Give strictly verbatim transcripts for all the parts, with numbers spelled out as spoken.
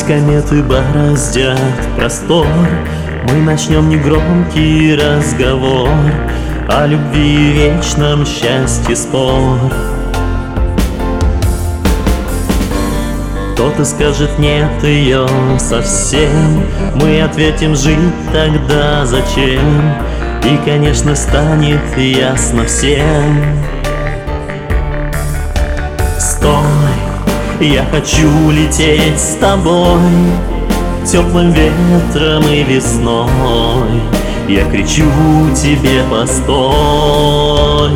кометы бороздят простор, мы начнем негромкий разговор о любви и вечном счастье спор. Кто-то скажет нет ее совсем, мы ответим жить тогда зачем, и конечно станет ясно всем. Стой, я хочу лететь с тобой теплым ветром и весной. Я кричу тебе постой.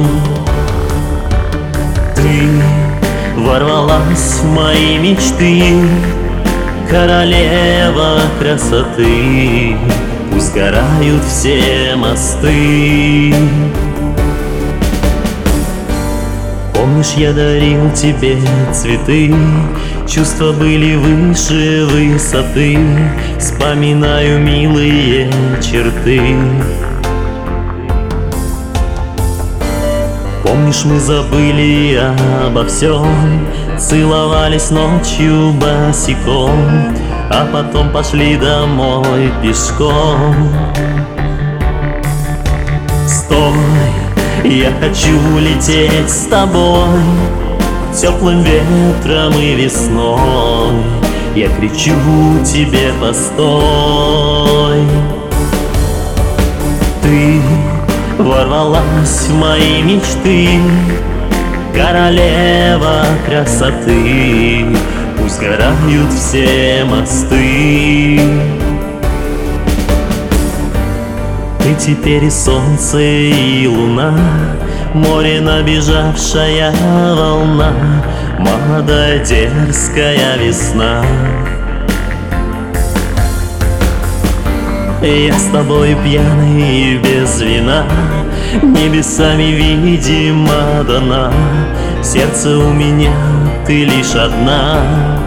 Ты ворвалась в мои мечты, королева красоты. Пусть сгорают все мосты. Помнишь, я дарил тебе цветы, чувства были выше высоты. Вспоминаю милые черты. Помнишь, мы забыли обо всем, целовались ночью босиком, а потом пошли домой пешком. Стой, я хочу лететь с тобой теплым ветром и весной. Я кричу тебе постой. Ты ворвалась в мои мечты, королева красоты. Пусть сгорают все мосты. Ты теперь и солнце, и луна, море набежавшая волна, молодая дерзкая весна. Я с тобой пьяный и без вина, небесами видимо дана. В сердце у меня ты лишь одна.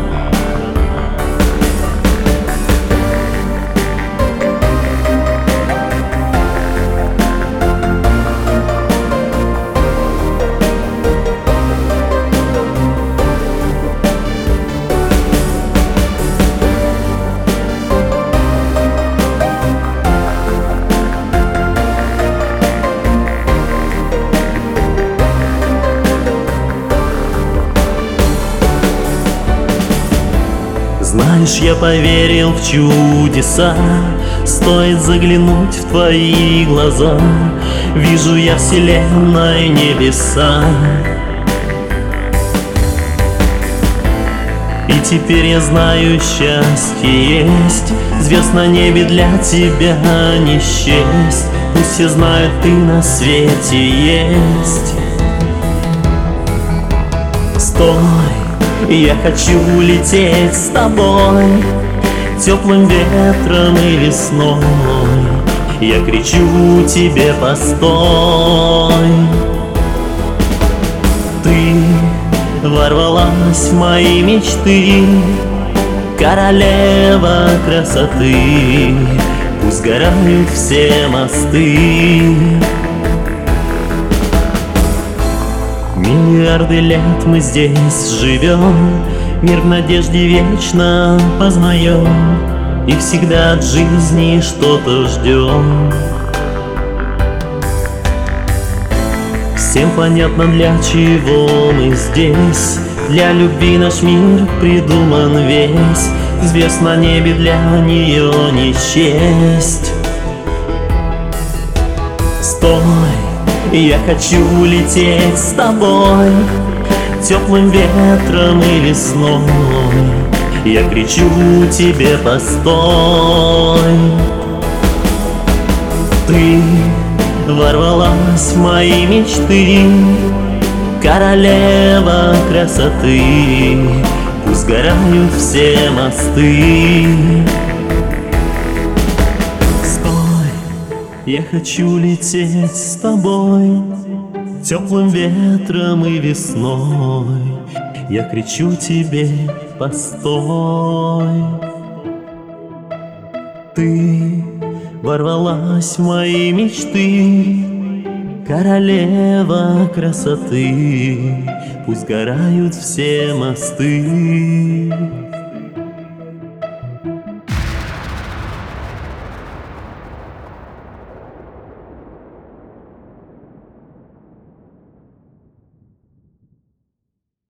Знаешь, я поверил в чудеса, стоит заглянуть в твои глаза. Вижу я вселенной небеса. И теперь я знаю, счастье есть, звезд на небе для тебя не счесть. Пусть все знают, ты на свете есть. Стой, я хочу лететь с тобой теплым ветром и весной. Я кричу тебе постой. Ты ворвалась в мои мечты, королева красоты. Пусть сгорают все мосты. Миллиарды лет мы здесь живем, мир в надежде вечно познаем, и всегда от жизни что-то ждем. Всем понятно, для чего мы здесь. Для любви наш мир придуман весь, звезд на небе для нее не счесть. Стой, я хочу лететь с тобой теплым ветром и весной. Я кричу тебе постой. Ты ворвалась в мои мечты, королева красоты. Пусть сгорают все мосты. Я хочу лететь с тобой теплым ветром и весной. Я кричу тебе постой. Ты ворвалась в мои мечты, королева красоты. Пусть сгорают все мосты.